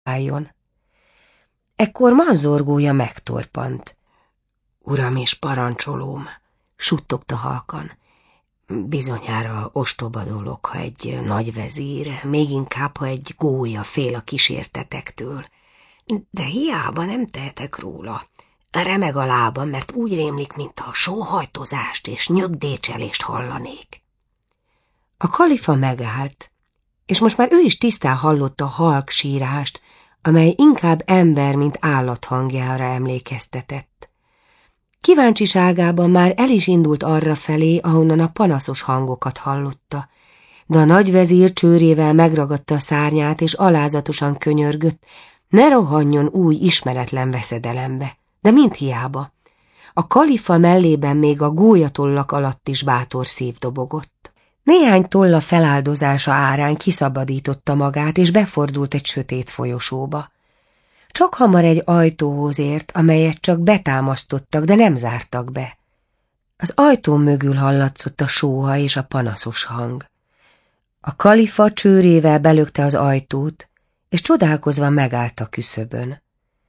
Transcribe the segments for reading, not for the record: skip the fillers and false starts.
álljon. Ekkor manzorgója megtorpant. Uram és parancsolóm, suttogta halkan. Bizonyára ostoba dolog, ha egy nagyvezír, még inkább, ha egy gólya fél a kísértetektől. De hiába nem tehetek róla. Remeg a lábam, mert úgy rémlik, mintha sóhajtozást és nyögdécselést hallanék. A kalifa megállt, és most már ő is tisztán hallotta a halk sírást, amely inkább ember, mint állat hangjára emlékeztetett. Kíváncsiságában már el is indult arra felé, ahonnan a panaszos hangokat hallotta, de a nagyvezír csőrével megragadta a szárnyát, és alázatosan könyörgött, ne rohanjon új, ismeretlen veszedelembe, de mind hiába. A kalifa mellében még a gólyatollak alatt is bátor szív dobogott. Néhány tolla feláldozása árán kiszabadította magát, és befordult egy sötét folyosóba. Csak hamar egy ajtóhoz ért, amelyet csak betámasztottak, de nem zártak be. Az ajtó mögül hallatszott a sóha és a panaszos hang. A kalifa csőrével belökte az ajtót, és csodálkozva megállt a küszöbön.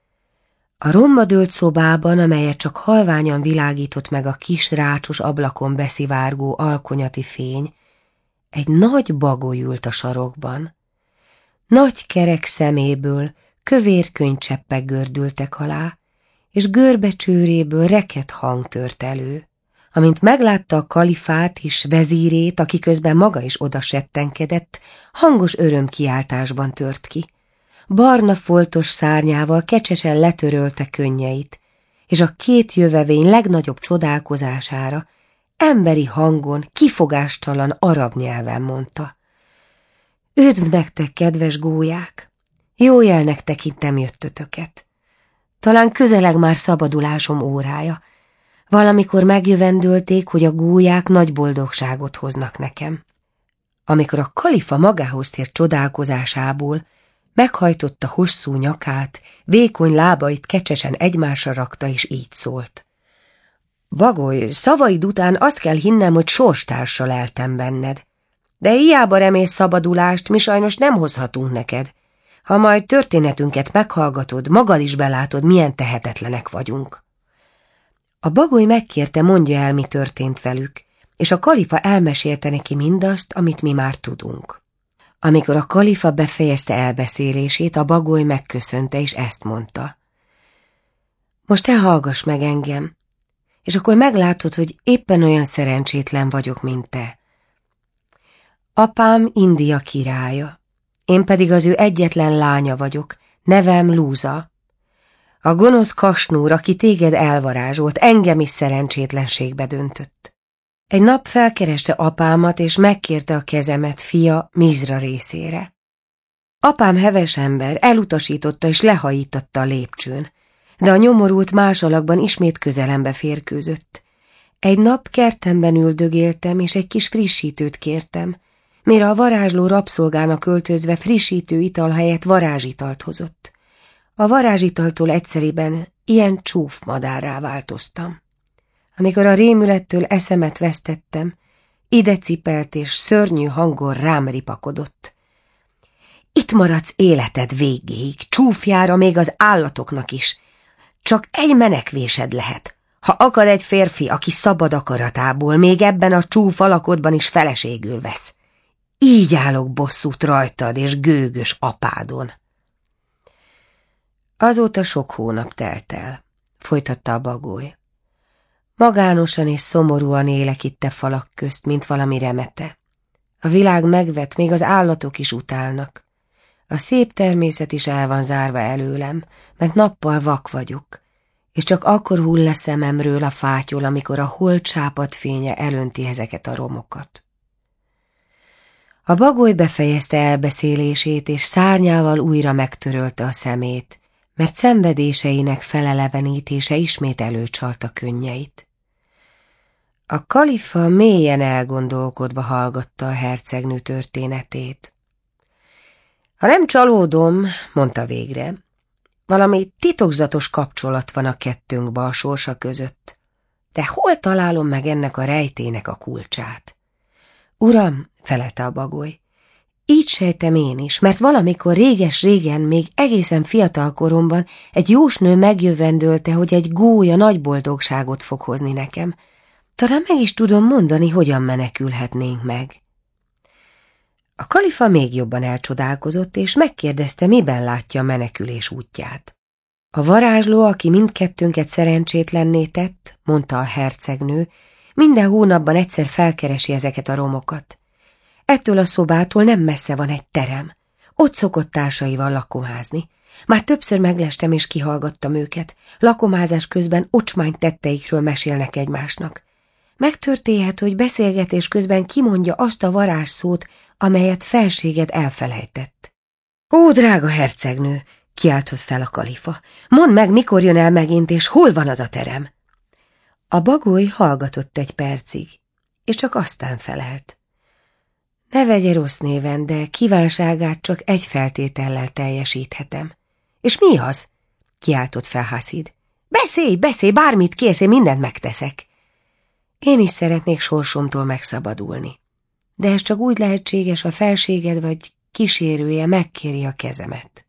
A romba dőlt szobában, amelyet csak halványan világított meg a kis rácsos ablakon beszivárgó alkonyati fény, egy nagy bagoly ült a sarokban. Nagy kerek szeméből kövér könycseppek gördültek alá, és görbe csőréből reket hang tört elő. Amint meglátta a kalifát és vezírét, aki közben maga is odasettenkedett, hangos örömkiáltásban tört ki. Barna foltos szárnyával kecsesen letörölte könnyeit, és a két jövevény legnagyobb csodálkozására emberi hangon, kifogástalan arab nyelven mondta: Üdv nektek, kedves gólyák! Jó jelnek tekintem jöttötöket. Talán közeleg már szabadulásom órája. Valamikor megjövendölték, hogy a gólyák nagy boldogságot hoznak nekem. Amikor a kalifa magához tért csodálkozásából, meghajtotta hosszú nyakát, vékony lábait kecsesen egymásra rakta, és így szólt: Bagoly, szavaid után azt kell hinnem, hogy sorstársal eltem benned. De hiába remélsz szabadulást, mi sajnos nem hozhatunk neked. Ha majd történetünket meghallgatod, magad is belátod, milyen tehetetlenek vagyunk. A bagoly megkérte, mondja el, mi történt velük, és a kalifa elmesélte neki mindazt, amit mi már tudunk. Amikor a kalifa befejezte elbeszélését, a bagoly megköszönte, és ezt mondta: Most te hallgass meg engem, és akkor meglátod, hogy éppen olyan szerencsétlen vagyok, mint te. Apám India királya, én pedig az ő egyetlen lánya vagyok, nevem Lúza. A gonosz Kasnúr, aki téged elvarázsolt, engem is szerencsétlenségbe döntött. Egy nap felkereste apámat, és megkérte a kezemet fia Mizra részére. Apám heves ember, elutasította és lehajította a lépcsőn, de a nyomorult más alakban ismét közelembe férkőzött. Egy nap kertemben üldögéltem, és egy kis frissítőt kértem, mire a varázsló rabszolgának öltözve frissítő ital helyett varázsitalt hozott. A varázsitaltól egyszeriben ilyen csúfmadárrá változtam. Amikor a rémülettől eszemet vesztettem, ide cipelt és szörnyű hangon rám ripakodott. Itt maradsz életed végéig, csúfjára még az állatoknak is. Csak egy menekvésed lehet. Ha akad egy férfi, aki szabad akaratából, még ebben a csúf alakodban is feleségül vesz. Így állok bosszút rajtad és gőgös apádon. Azóta sok hónap telt el, folytatta a bagoly. Magánosan és szomorúan élek itt a falak közt, mint valami remete. A világ megvet, még az állatok is utálnak. A szép természet is el van zárva előlem, mert nappal vak vagyok, és csak akkor hull le szememről a fátyol, amikor a hold sápadfénye elönti ezeket a romokat. A bagoly befejezte elbeszélését, és szárnyával újra megtörölte a szemét, mert szenvedéseinek felelevenítése ismét előcsalta könnyeit. A kalifa mélyen elgondolkodva hallgatta a hercegnő történetét. Ha nem csalódom, mondta végre, valami titokzatos kapcsolat van a kettőnkben a sorsa között. De hol találom meg ennek a rejtének a kulcsát? Uram, felelte a bagoly, Így sejtem én is, mert valamikor réges-régen, még egészen fiatal koromban egy jósnő megjövendölte, hogy egy gólya nagy boldogságot fog hozni nekem. Talán meg is tudom mondani, hogyan menekülhetnénk meg. A kalifa még jobban elcsodálkozott, és megkérdezte, miben látja a menekülés útját. A varázsló, aki mindkettőnket szerencsétlenné tett, mondta a hercegnő, minden hónapban egyszer felkeresi ezeket a romokat. Ettől a szobától nem messze van egy terem. Ott szokott társaival lakomázni. Már többször meglestem és kihallgattam őket. Lakomázás közben ocsmány tetteikről mesélnek egymásnak. Megtörténhet, hogy beszélgetés közben kimondja azt a varázsszót, amelyet felséged elfelejtett. Ó, drága hercegnő, kiáltott fel a kalifa. Mondd meg, mikor jön el megint, és hol van az a terem? A bagoly hallgatott egy percig, és csak aztán felelt. Ne vegye rossz néven, de kívánságát csak egy feltétellel teljesíthetem. És mi az? Kiáltott fel Hasid. Beszélj, bármit kérsz, én mindent megteszek. Én is szeretnék sorsomtól megszabadulni. De ez csak úgy lehetséges, ha felséged vagy kísérője megkéri a kezemet.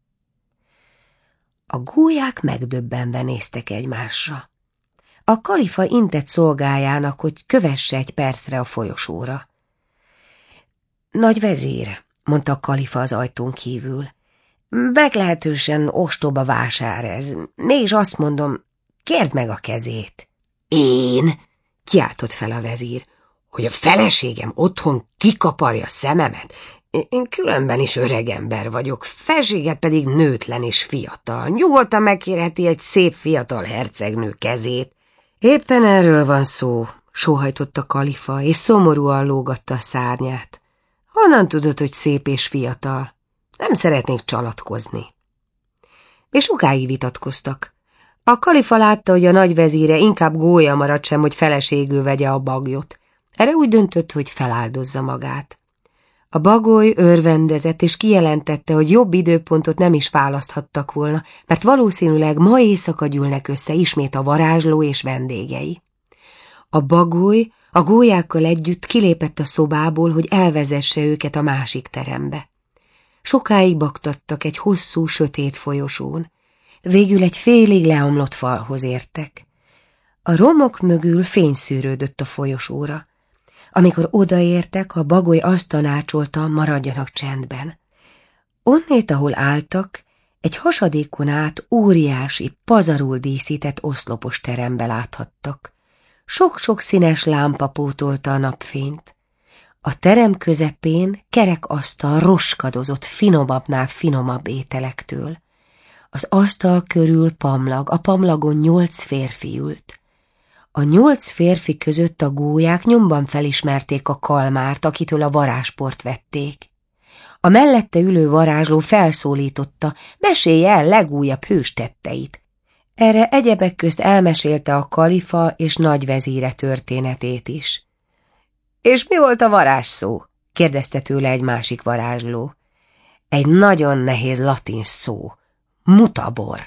A gólyák megdöbbenve néztek egymásra. A kalifa intett szolgájának, hogy kövesse egy percre a folyosóra. Nagy vezír, mondta a kalifa az ajtón kívül. Meglehetősen ostoba vásár ez. Mégis azt mondom, kérd meg a kezét. Én? Kiáltott fel a vezír. Hogy a feleségem otthon kikaparja szememet? Én különben is öreg ember vagyok, felséget pedig nőtlen és fiatal. Nyugodtan megkérheti egy szép fiatal hercegnő kezét. Éppen erről van szó, sóhajtott a kalifa, és szomorúan lógatta a szárnyát. Honnan tudod, hogy szép és fiatal? Nem szeretnék csalatkozni. És sokáig vitatkoztak. A kalifa látta, hogy a nagyvezíre inkább gólya maradt sem, hogy feleségül vegye a bagyot. Erre úgy döntött, hogy feláldozza magát. A bagoly örvendezett, és kijelentette, hogy jobb időpontot nem is választhattak volna, mert valószínűleg ma éjszaka gyűlnek össze ismét a varázsló és vendégei. A bagoly a gólyákkal együtt kilépett a szobából, hogy elvezesse őket a másik terembe. Sokáig baktattak egy hosszú, sötét folyosón. Végül egy félig leomlott falhoz értek. A romok mögül fény szűrődött a folyosóra. Amikor odaértek, a bagoly azt tanácsolta, maradjanak csendben. Onnét, ahol álltak, egy hasadékon át óriási, pazarul díszített oszlopos terembe láthattak. Sok-sok színes lámpa pótolta a napfényt. A terem közepén kerek asztal roskadozott finomabbnál finomabb ételektől. Az asztal körül pamlag, a pamlagon 8 férfi ült. A 8 férfi között a gólyák nyomban felismerték a kalmárt, akitől a varázsport vették. A mellette ülő varázsló felszólította, mesélje el legújabb hős tetteit. Erre egyebek közt elmesélte a kalifa és nagyvezíre történetét is. És mi volt a varázsszó? Kérdezte tőle egy másik varázsló. Egy nagyon nehéz latin szó. Mutabor.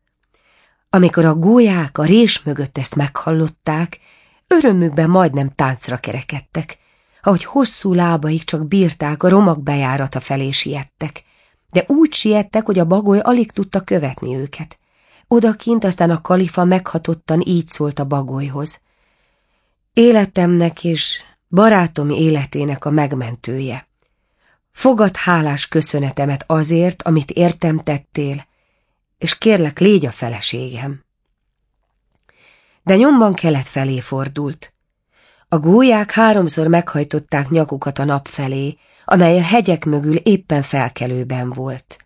Amikor a gólyák a rés mögött ezt meghallották, örömükben majdnem táncra kerekedtek, ahogy hosszú lábaik csak bírták, a romak bejárata felé siettek, de úgy siettek, hogy a bagoly alig tudta követni őket. Odakint aztán a kalifa meghatottan így szólt a bagolyhoz. Életemnek és barátom életének a megmentője. Fogadd hálás köszönetemet azért, amit értem tettél, és kérlek, légy a feleségem. De nyomban kelet felé fordult. A gólyák 3-szor meghajtották nyakukat a nap felé, amely a hegyek mögül éppen felkelőben volt.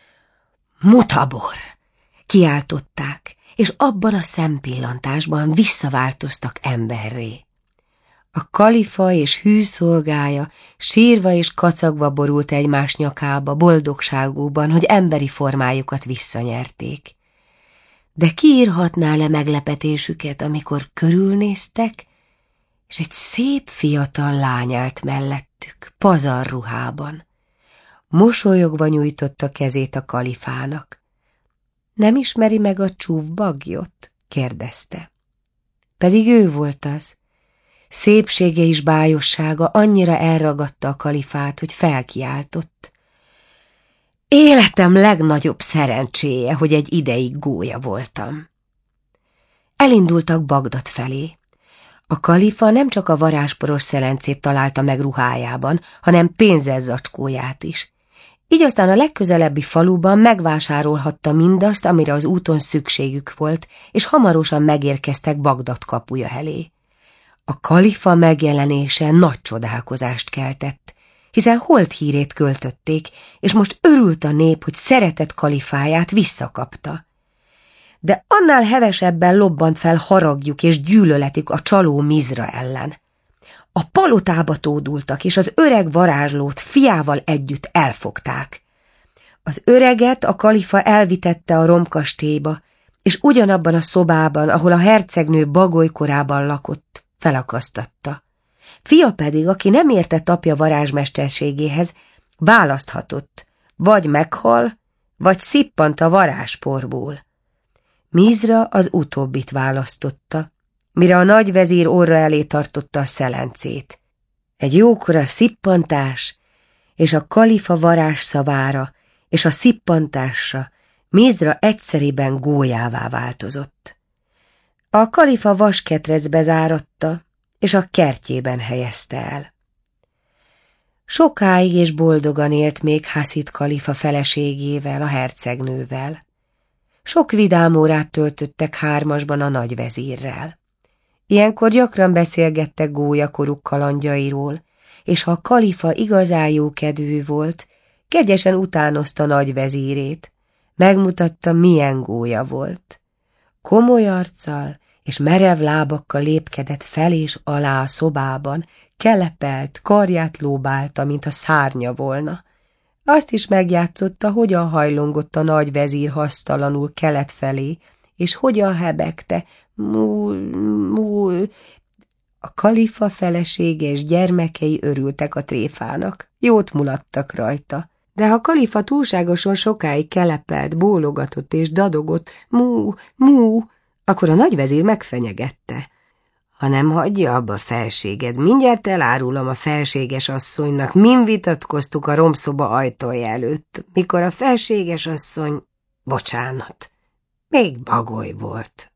Mutabor! Kiáltották, és abban a szempillantásban visszaváltoztak emberré. A kalifa és hűszolgája sírva és kacagva borult egymás nyakába boldogságukban, hogy emberi formájukat visszanyerték. De ki írhatná le meglepetésüket, amikor körülnéztek, és egy szép fiatal lány állt mellettük, pazarruhában. Mosolyogva nyújtotta kezét a kalifának. Nem ismeri meg a csúf bagyot? Kérdezte. Pedig ő volt az. Szépsége és bájossága annyira elragadta a kalifát, hogy felkiáltott. Életem legnagyobb szerencséje, hogy egy ideig gólya voltam. Elindultak Bagdad felé. A kalifa nem csak a varázsporos szelencét találta meg ruhájában, hanem pénzezzacskóját is. Így aztán a legközelebbi faluban megvásárolhatta mindazt, amire az úton szükségük volt, és hamarosan megérkeztek Bagdad kapuja elé. A kalifa megjelenése nagy csodálkozást keltett, hiszen holt hírét költötték, és most örült a nép, hogy szeretett kalifáját visszakapta. De annál hevesebben lobbant fel haragjuk és gyűlöletük a csaló Mizra ellen. A palotába tódultak, és az öreg varázslót fiával együtt elfogták. Az öreget a kalifa elvitette a romkastélyba, és ugyanabban a szobában, ahol a hercegnő bagolykorában lakott, felakasztatta. Fia pedig, aki nem értett apja varázsmesterségéhez, választhatott, vagy meghal, vagy szippant a varázsporból. Mizra az utóbbit választotta, mire a nagyvezír orra elé tartotta a szelencét. Egy jókora szippantás, és a kalifa varázsszavára, és a szippantásra Mizra egyszeriben gólyává változott. A kalifa vasketrecbe záratta, és a kertjében helyezte el. Sokáig és boldogan élt még Hasid kalifa feleségével, a hercegnővel. Sok vidám órát töltöttek hármasban a nagyvezírrel. Ilyenkor gyakran beszélgettek gólyakoruk kalandjairól, és ha a kalifa igazán jókedvű volt, kegyesen utánozta nagyvezírét, megmutatta, milyen gólya volt. Komoly arccal és merev lábakkal lépkedett fel és alá a szobában, kelepelt, karját lóbálta, mint a szárnya volna. Azt is megjátszotta, hogyan hajlongott a nagyvezír hasztalanul kelet felé, és hogyan hebegte, mú. A kalifa felesége és gyermekei örültek a tréfának, jót mulattak rajta. De ha a kalifa túlságosan sokáig kelepelt, bólogatott és dadogott, mú, akkor a nagyvezír megfenyegette. Ha nem hagyja abba a felséged, mindjárt elárulom a felséges asszonynak, min vitatkoztuk a romszoba ajtója előtt, mikor a felséges asszony, bocsánat, még bagoly volt.